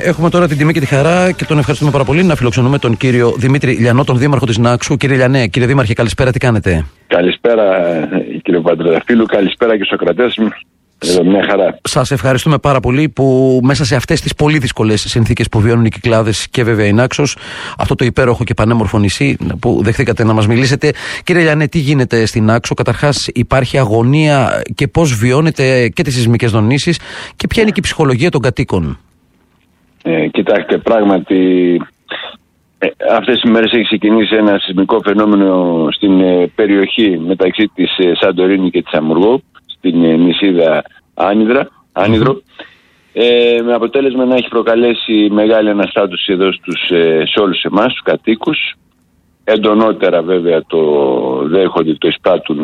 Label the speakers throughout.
Speaker 1: έχουμε τώρα την τιμή και τη χαρά και τον ευχαριστούμε πάρα πολύ να φιλοξενούμε τον κύριο Δημήτρη Λιανό, τον Δήμαρχο της Νάξου. Κύριε Λιανέ, κύριε Δήμαρχε, καλησπέρα, τι κάνετε?
Speaker 2: Καλησπέρα κύριε Παντρεδαφίλου, καλησπέρα και στους Σοκρατές μου. Εδώ μια χαρά.
Speaker 1: Σας ευχαριστούμε πάρα πολύ που μέσα σε αυτές τις πολύ δύσκολες συνθήκες που βιώνουν οι Κυκλάδες και βέβαια η Νάξος, αυτό το υπέροχο και πανέμορφο νησί που δεχθήκατε να μας μιλήσετε. Κύριε Λιανέ, τι γίνεται στην Νάξο? Καταρχάς, υπάρχει αγωνία και πώς βιώνετε και τις σεισμικές δονήσεις και ποια είναι και η ψυχολογία των κατοίκων?
Speaker 2: Κοιτάξτε, πράγματι αυτές τις μέρες έχει ξεκινήσει ένα σεισμικό φαινόμενο στην περιοχή μεταξύ της Σαντορίνη και της Αμουργό, στην νησίδα Άνυδρο, με αποτέλεσμα να έχει προκαλέσει μεγάλη αναστάτωση εδώ σε όλους εμάς τους κατοίκους. Εντονότερα βέβαια το δέχονται, το εισπράττουν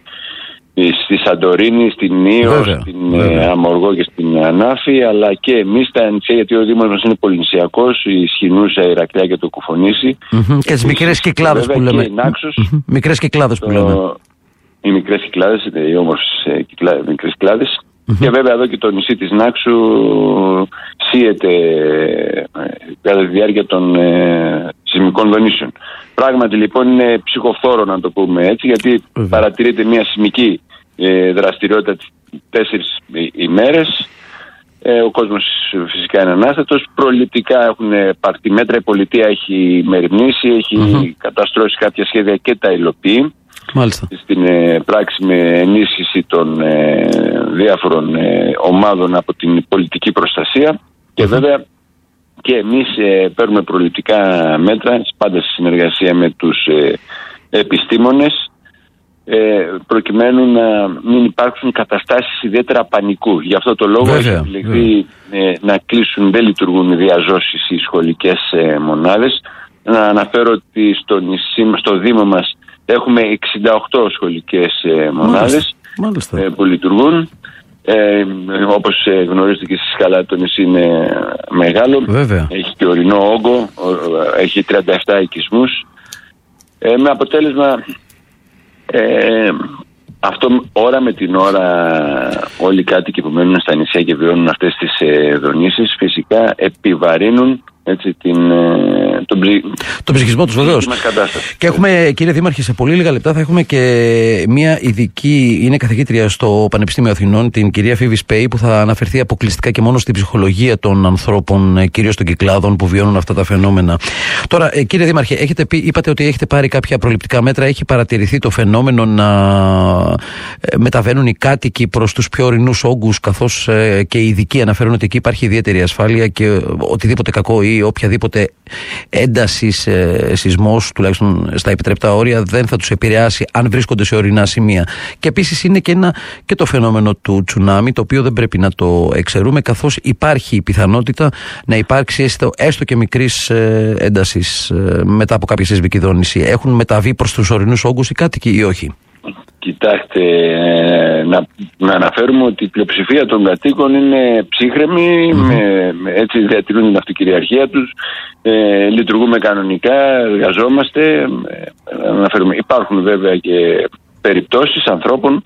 Speaker 2: στη Σαντορίνη, στην Νίο, στην Αμοργό και στην Ανάφη, αλλά και εμείς στα νησιά, γιατί ο Δήμος μας είναι πολυνησιακός, η Σχοινούσα, η Ηρακλιά και το Κουφονήσι.
Speaker 1: Και τις μικρές Κυκλάδες που λέμε. Μικρές Κυκλάδες που λέμε.
Speaker 2: Οι μικρές Κυκλάδες, οι όμορφες μικρές Κυκλάδες. Και βέβαια εδώ και το νησί της Νάξου σύεται κατά τη διάρκεια των σεισμικών δονήσεων. Πράγματι λοιπόν είναι ψυχοφθόρο να το πούμε έτσι, γιατί παρατηρείται μια σεισμική δραστηριότητα τις 4 ημέρες. Ο κόσμος φυσικά είναι ανάστατος. Προληπτικά έχουν πάρθει μέτρα, η πολιτεία έχει μεριμνήσει, έχει καταστρώσει κάποια σχέδια και τα υλοποιεί.
Speaker 1: Μάλιστα.
Speaker 2: Στην πράξη με ενίσχυση των διάφορων ομάδων από την πολιτική προστασία και βέβαια και εμείς παίρνουμε προληπτικά μέτρα πάντα σε συνεργασία με τους επιστήμονες προκειμένου να μην υπάρξουν καταστάσεις ιδιαίτερα πανικού. Γι' αυτό το λόγο έχει επιλεγεί να κλείσουν, δεν λειτουργούν οι διαζώσεις οι σχολικές μονάδες. Να αναφέρω ότι στο Δήμο μας έχουμε 68 σχολικές μονάδες που λειτουργούν. Όπως γνωρίζετε και εσείς καλά, το νησί είναι μεγάλο. Έχει και ορεινό όγκο, έχει 37 οικισμούς. Με αποτέλεσμα αυτό ώρα με την ώρα όλοι οι κάτοικοι που μένουν στα νησιά και βιώνουν αυτές τις δονήσεις φυσικά επιβαρύνουν έτσι, τον
Speaker 1: ψυχισμό τους βεβαίως. Και έχουμε, κύριε Δήμαρχε, σε πολύ λίγα λεπτά θα έχουμε και μια ειδική, είναι καθηγήτρια στο Πανεπιστήμιο Αθηνών, την κυρία Φίβη Σπέη, που θα αναφερθεί αποκλειστικά και μόνο στην ψυχολογία των ανθρώπων, κυρίως των Κυκλάδων που βιώνουν αυτά τα φαινόμενα. Τώρα, κύριε Δήμαρχε, είπατε ότι έχετε πάρει κάποια προληπτικά μέτρα. Έχει παρατηρηθεί το φαινόμενο να μεταβαίνουν οι κάτοικοι προς τους πιο ορεινούς όγκους, καθώς και οι ειδικοί αναφέρουν ότι εκεί υπάρχει ιδιαίτερη ασφάλεια και οτιδήποτε κακό ή οποιαδήποτε ένταση σεισμός, τουλάχιστον στα επιτρεπτά όρια, δεν θα τους επηρεάσει αν βρίσκονται σε ορεινά σημεία. Και επίσης είναι και το φαινόμενο του τσουνάμι, το οποίο δεν πρέπει να το εξαιρούμε, καθώς υπάρχει η πιθανότητα να υπάρξει έστω και μικρής έντασης μετά από κάποια σεισμική δόνηση. Έχουν μεταβεί προς τους ορεινούς όγκους οι κάτοικοι ή όχι?
Speaker 2: Κοιτάξτε, να αναφέρουμε ότι η πλειοψηφία των κατοίκων είναι ψύχρεμοι, έτσι διατηρούν την αυτοκυριαρχία τους, λειτουργούμε κανονικά, εργαζόμαστε. Αναφέρουμε. Υπάρχουν βέβαια και περιπτώσεις ανθρώπων,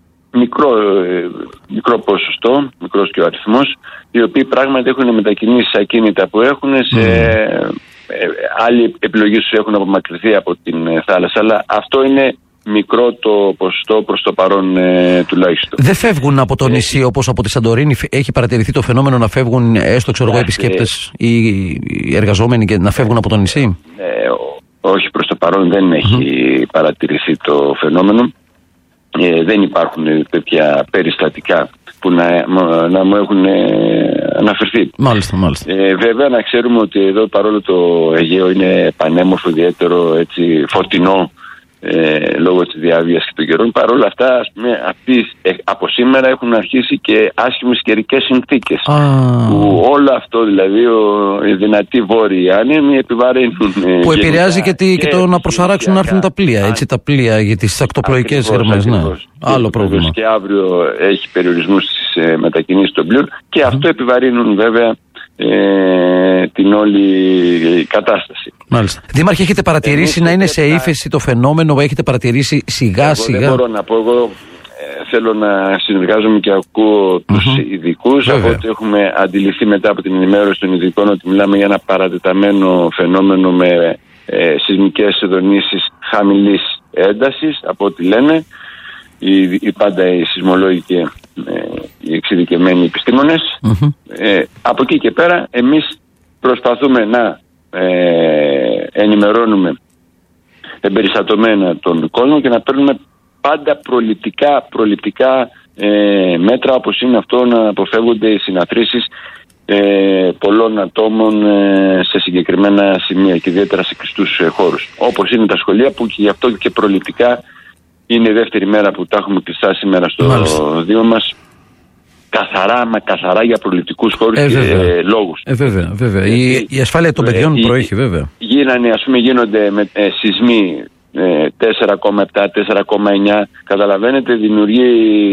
Speaker 2: μικρό ποσοστό, μικρός και ο αριθμός, οι οποίοι πράγματι έχουν μετακινήσει ακίνητα που έχουν σε άλλη επιλογή τους, έχουν απομακρυνθεί από την θάλασσα, αλλά αυτό είναι μικρό το ποσοστό προς το παρόν τουλάχιστον. Δεν
Speaker 1: φεύγουν από το νησί όπως από τη Σαντορίνη? Έχει παρατηρηθεί το φαινόμενο να φεύγουν έστω επισκέπτες ή οι εργαζόμενοι και να φεύγουν από το νησί?
Speaker 2: Όχι, προς το παρόν δεν έχει παρατηρηθεί το φαινόμενο. Δεν υπάρχουν τέτοια περιστατικά που να μου έχουν αναφερθεί.
Speaker 1: Μάλιστα.
Speaker 2: Βέβαια να ξέρουμε ότι εδώ, παρόλο το Αιγαίο είναι πανέμορφο, ιδιαίτερο, έτσι, φωτεινό, λόγω της διάβιας και των καιρών, παρόλα αυτά από σήμερα έχουν αρχίσει και άσχημες καιρικές συνθήκες που όλο αυτό, δηλαδή οι δυνατοί βόρειοι άνεμοι επιβαρύνουν,
Speaker 1: που επηρεάζει και το να προσαράξουν να έρθουν τα πλοία, έτσι, τα πλοία για τις ακτοπλοϊκές έρμες. Άλλο πρόβλημα.
Speaker 2: Και αύριο έχει περιορισμούς στις μετακινήσεις των πλοίων και αυτό επιβαρύνουν βέβαια την όλη κατάσταση.
Speaker 1: Μάλιστα. Δήμαρχε, έχετε παρατηρήσει να είναι σε ύφεση το φαινόμενο, έχετε παρατηρήσει σιγά σιγά?
Speaker 2: Δεν μπορώ να πω, εγώ θέλω να συνεργάζομαι και ακούω τους ειδικούς. Από ό,τι έχουμε αντιληφθεί μετά από την ενημέρωση των ειδικών, ότι μιλάμε για ένα παρατεταμένο φαινόμενο με σεισμικές δονήσεις χαμηλής έντασης, από ό,τι λένε πάντα οι σεισμολόγοι και οι εξειδικευμένοι επιστήμονες. Από εκεί και πέρα εμείς προσπαθούμε να ενημερώνουμε εμπεριστατωμένα τον κόσμο και να παίρνουμε πάντα προληπτικά μέτρα, όπως είναι αυτό να αποφεύγονται οι συναθρήσεις πολλών ατόμων σε συγκεκριμένα σημεία και ιδιαίτερα σε κλειστούς χώρους, όπως είναι τα σχολεία, που και γι' αυτό και προληπτικά είναι η δεύτερη μέρα που τα έχουμε κλειστά σήμερα στο Δήμο μας, καθαρά για προληπτικούς χώρους και λόγους.
Speaker 1: Βέβαια. Η ασφάλεια των παιδιών προέχει, βέβαια.
Speaker 2: Γίνονται σεισμοί 4,7, 4,9, καταλαβαίνετε, δημιουργεί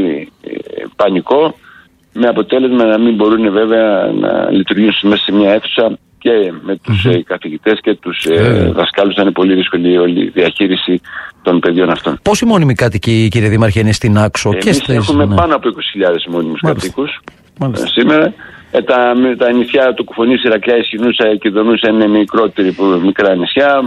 Speaker 2: πανικό, με αποτέλεσμα να μην μπορούν βέβαια να λειτουργήσουν μέσα σε μια αίθουσα, και με τους καθηγητές και τους δασκάλους θα είναι πολύ δύσκολη όλη η διαχείριση των παιδιών αυτών.
Speaker 1: Πόσοι μόνιμοι κάτοικοι, κύριε Δήμαρχε, είναι στην Άξο?
Speaker 2: Εμείς έχουμε πάνω από 20.000 μόνιμους κατοίκους σήμερα. Τα νησιά του Κουφονής, Ηρακλειά, Ισχυνούσα και Δονούσα είναι μικρά νησιά.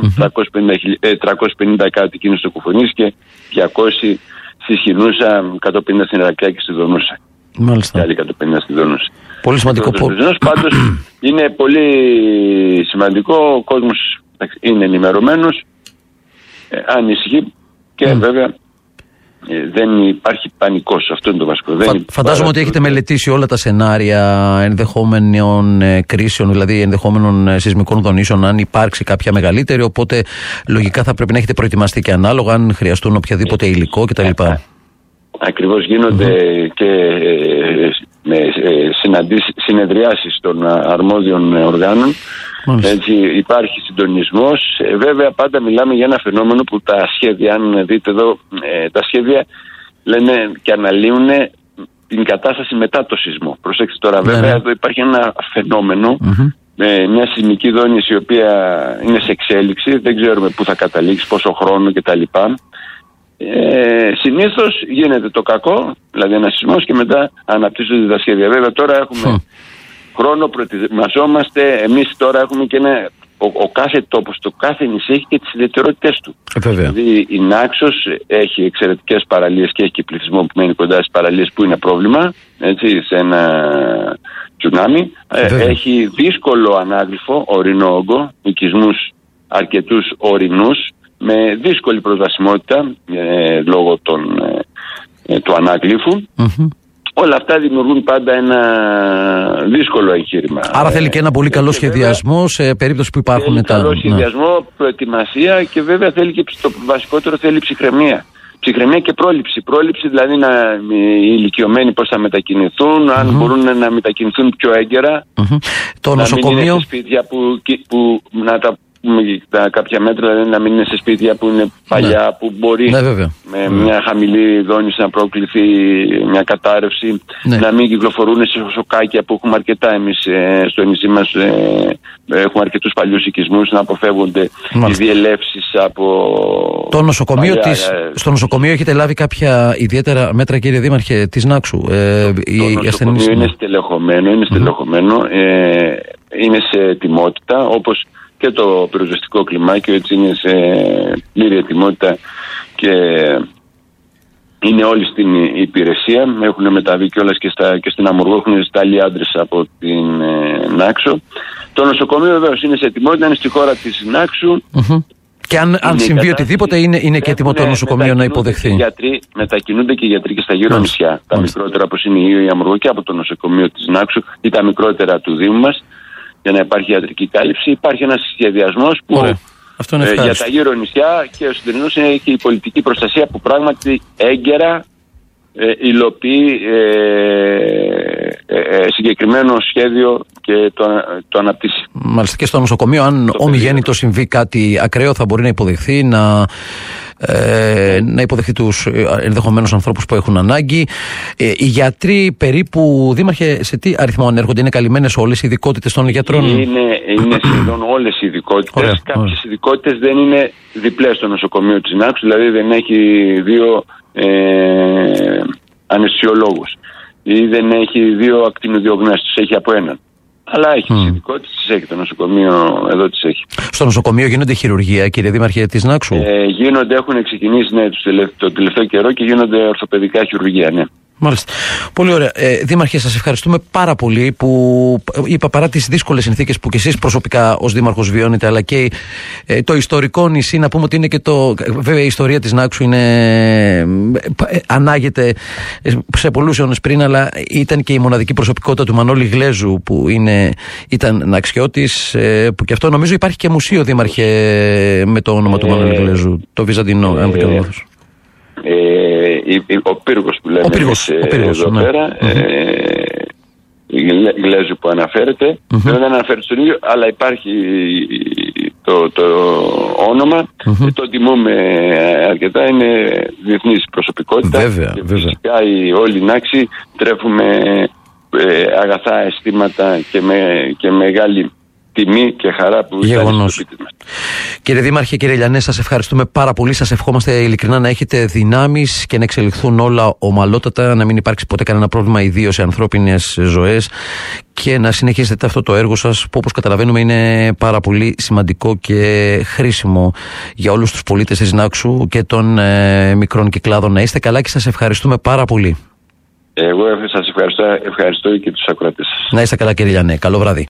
Speaker 2: 350 κάτοικοι είναι στο Κουφονής και 200 στη Ισχυνούσα, 150 στην Ηρακλειά και στη Δονούσα.
Speaker 1: Μάλιστα.
Speaker 2: Και άλλοι 150 στη Δονούσα.
Speaker 1: Πολύ σημαντικό.
Speaker 2: Πάντως είναι πολύ σημαντικό, ο κόσμος είναι ενημερωμένος, ανησυχεί και βέβαια δεν υπάρχει πανικός. Αυτό είναι το βασικό.
Speaker 1: Φαντάζομαι ότι έχετε μελετήσει όλα τα σενάρια ενδεχόμενων κρίσεων, δηλαδή ενδεχόμενων σεισμικών δονήσεων, αν υπάρξει κάποια μεγαλύτερη, οπότε λογικά θα πρέπει να έχετε προετοιμαστεί και ανάλογα αν χρειαστούν οποιαδήποτε υλικό κτλ.
Speaker 2: Ακριβώς, γίνονται και συνεδριάσεις των αρμόδιων οργάνων. Έτσι, υπάρχει συντονισμός. Βέβαια πάντα μιλάμε για ένα φαινόμενο που τα σχέδια, αν δείτε εδώ, τα σχέδια λένε και αναλύουν την κατάσταση μετά το σεισμό. Προσέξτε τώρα, βέβαια εδώ υπάρχει ένα φαινόμενο, μια σεισμική δόνηση η οποία είναι σε εξέλιξη, δεν ξέρουμε πού θα καταλήξει, πόσο χρόνο κτλ. Συνήθως γίνεται το κακό, δηλαδή ένα σεισμός, και μετά αναπτύσσονται τα σχέδια. Βέβαια τώρα έχουμε χρόνο, προετοιμαζόμαστε. Εμείς τώρα έχουμε και ο κάθε τόπος, το κάθε νησί έχει και τις ιδιαιτερότητες του. Δηλαδή η Νάξος έχει εξαιρετικές παραλίες και έχει και πληθυσμό που μένει κοντά στις παραλίες, που είναι πρόβλημα, έτσι, σε ένα τσουνάμι. Έχει δύσκολο ανάγλυφο, ορεινό όγκο, οικισμούς αρκετούς ορεινούς, με δύσκολη προσβασιμότητα λόγω του ανάγλυφου. Όλα αυτά δημιουργούν πάντα ένα δύσκολο εγχείρημα.
Speaker 1: Άρα θέλει και ένα πολύ καλό σχεδιασμό σε περίπτωση που υπάρχουν
Speaker 2: καλό σχεδιασμό, προετοιμασία, και βέβαια θέλει και το βασικότερο, θέλει ψυχραιμία. Ψυχραιμία και πρόληψη. Πρόληψη δηλαδή οι ηλικιωμένοι πώς θα μετακινηθούν, αν μπορούν να μετακινηθούν πιο έγκαιρα.
Speaker 1: Το νοσοκομείο.
Speaker 2: Μην είναι σε σπίτια που να τα κάποια μέτρα, δηλαδή να μην είναι σε σπίτια που είναι παλιά, που μπορεί με μια χαμηλή δόνηση να προκληθεί μια κατάρρευση, να μην κυκλοφορούν σε σοκάκια που έχουμε αρκετά εμείς στο νησί μας, έχουμε αρκετούς παλιούς οικισμούς, να αποφεύγονται οι διελεύσεις από
Speaker 1: στο νοσοκομείο έχετε λάβει κάποια ιδιαίτερα μέτρα, κύριε Δήμαρχε, της Νάξου?
Speaker 2: Το νοσοκομείο είναι στελεχωμένο, είναι σε ετοιμότητα, όπως και το πυροσβεστικό κλιμάκιο, έτσι είναι σε πλήρη ετοιμότητα και είναι όλοι στην υπηρεσία. Έχουν μεταβεί κιόλας και στην Αμουργό, έχουν στάλει άντρες από την Νάξο. Το νοσοκομείο βεβαίως είναι σε ετοιμότητα, είναι στη χώρα της Νάξου.
Speaker 1: Και αν συμβεί οτιδήποτε, είναι και έτοιμο το νοσοκομείο να υποδεχθεί.
Speaker 2: Μετακινούνται και οι γιατροί και στα γύρω νησιά. Τα μικρότερα, όπως είναι η Αμουργό, και από το νοσοκομείο της Νάξου, ή τα μικρότερα του Δήμου μας, για να υπάρχει ιατρική κάλυψη. Υπάρχει ένας σχεδιασμός που για τα γύρω νησιά, και ο συντονισμός είναι και η πολιτική προστασία, που πράγματι έγκαιρα υλοποιεί συγκεκριμένο σχέδιο και το αναπτύσσει.
Speaker 1: Μάλιστα, και στο νοσοκομείο, αν ομιγέννητο συμβεί κάτι ακραίο, θα μπορεί να υποδεχθεί, να υποδεχθεί τους ενδεχομένους ανθρώπους που έχουν ανάγκη. Οι γιατροί περίπου, Δήμαρχε, σε τι αριθμό ανέρχονται? Είναι καλυμμένες όλες οι ειδικότητες των γιατρών?
Speaker 2: Είναι σχεδόν όλες οι ειδικότητες. Κάποιες ειδικότητες δεν είναι διπλές στο νοσοκομείο της Νάξου, δηλαδή δεν έχει 2 αναισθησιολόγους ή δεν έχει 2 ακτινοδιογνώστες, έχει από έναν. Αλλά έχει τις ειδικότητες, τις έχει το νοσοκομείο, εδώ τις έχει. Στο
Speaker 1: νοσοκομείο γίνονται χειρουργία, κύριε Δήμαρχε της Νάξου?
Speaker 2: Έχουν ξεκινήσει το τελευταίο καιρό και γίνονται ορθοπαιδικά χειρουργία, ναι.
Speaker 1: Μάλιστα. Πολύ ωραία. Δήμαρχε, σας ευχαριστούμε πάρα πολύ που είπα, παρά τις δύσκολες συνθήκες που κι εσείς προσωπικά ως δήμαρχος βιώνετε, αλλά και το ιστορικό νησί, να πούμε ότι είναι και βέβαια η ιστορία της Νάξου ανάγεται σε πολλούς αιώνες πριν, αλλά ήταν και η μοναδική προσωπικότητα του Μανώλη Γλέζου, που ήταν Ναξιώτης, που και αυτό νομίζω υπάρχει και μουσείο, Δήμαρχε, με το όνομα του Μανώλη Γλέζου, το Βυζαντινό, αν δεν κάνω λάθος.
Speaker 2: Ο πύργος που λέμε εδώ πέρα, Γλέζου που αναφέρεται, δεν αναφέρεται στον ίδιο, αλλά υπάρχει το όνομα, το τιμούμε αρκετά, είναι διεθνής προσωπικότητα.
Speaker 1: Βέβαια.
Speaker 2: Φυσικά όλη η Νάξη τρέφουμε αγαθά αισθήματα και μεγάλη τιμή και χαρά που ήταν στο σπίτι μας.
Speaker 1: Κύριε Δήμαρχε, κύριε Λιανέ, σας ευχαριστούμε πάρα πολύ. Σας ευχόμαστε ειλικρινά να έχετε δυνάμεις και να εξελιχθούν όλα ομαλότατα, να μην υπάρξει ποτέ κανένα πρόβλημα, ιδίως σε ανθρώπινες ζωές, και να συνεχίσετε αυτό το έργο σας, που όπως καταλαβαίνουμε είναι πάρα πολύ σημαντικό και χρήσιμο για όλους τους πολίτες της Νάξου και των μικρών κυκλάδων. Να είστε καλά και σας ευχαριστούμε πάρα πολύ.
Speaker 2: Εγώ σας ευχαριστώ και τους ακροατές σας.
Speaker 1: Να είστε καλά, κύριε Λιανέ. Καλό βράδυ.